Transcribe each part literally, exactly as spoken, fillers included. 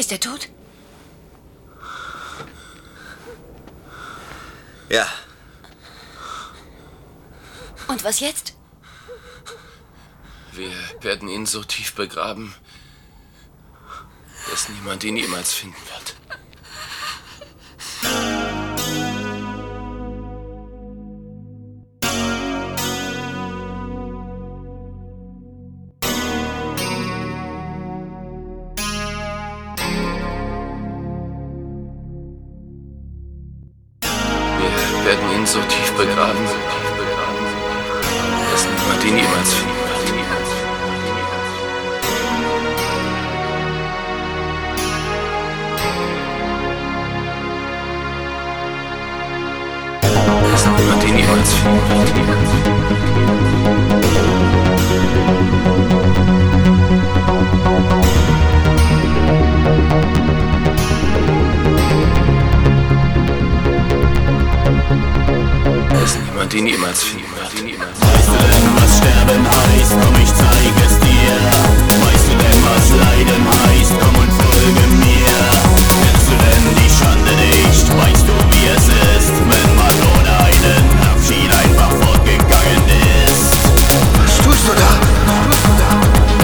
Ist er tot? Ja. Und was jetzt? Wir werden ihn so tief begraben, dass niemand ihn jemals finden wird. Wir werden ihn so tief begraben, dass niemand ihn jemals finden wird. Dass niemand ihn jemals finden Dass niemand ihn jemals finden wird. Weißt du denn, was Sterben heißt? Komm, ich zeig es dir. Weißt du denn, was Leiden heißt? Komm und folge mir. Kennst du denn die Schande nicht? Weißt du, wie es ist, wenn man ohne einen Abschied einfach fortgegangen ist? Was tust du da? Was tust du da?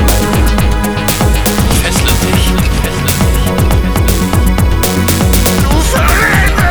Fessle dich, fessle dich. Du Verräter!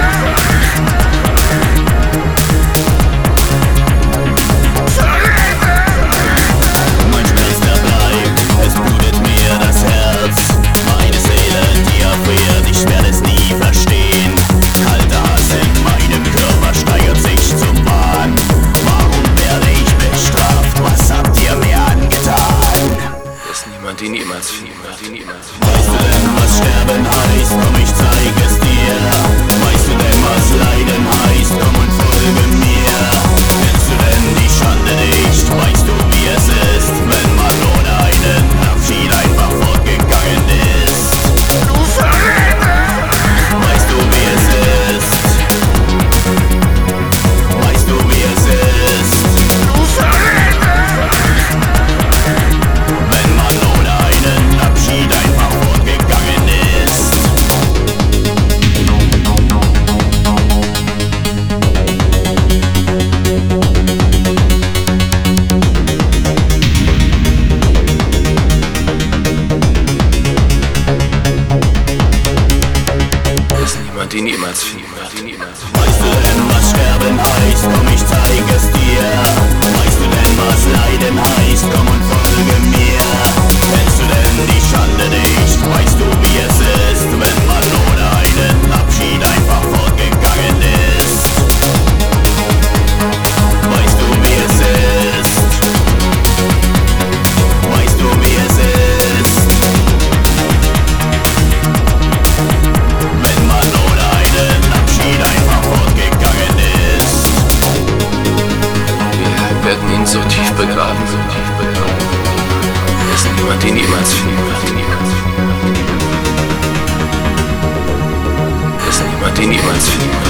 Mein Schwester bleibt, es blutet mir das Herz. Meine Seele, die erfriert, ich werde es nie verstehen. Kalter Hass in meinem Körper steigert sich zum Wahn. Warum werde ich bestraft? Was habt ihr mir angetan? Dass niemand ihn jemals finden wird. Weißt du denn, was Sterben heißt? Komm, ich zeig es dir. Weißt du denn, was Leiden heißt? Komm und folge mir. Kennst du denn die Schande nicht? Weißt du, wie es ist, wenn man ohne einen Abschied einfach fortgegangen ist? Du Verräter! Weißt du, wie es ist? Weißt du, wie es ist? Du Verräter! Wenn man ohne einen Abschied einfach fortgegangen ist. Dass niemand ihn jemals finden wird. Weißt du denn, was Sterben heißt? Komm, ich zeig es dir. Weißt du denn, was Leiden heißt? Komm und folge mir. Kennst du denn die Schande nicht? Weißt du, wie es ist, wenn man ohne einen Abschied einfach fortgegangen ist? Weißt du, wie es ist? Weißt du, wie es ist? Wenn man ohne einen Abschied einfach fortgegangen ist. Wir werden ihn so tief begraben, dass niemand ihn jemals finden wird. Dass niemand ihn jemals finden wird.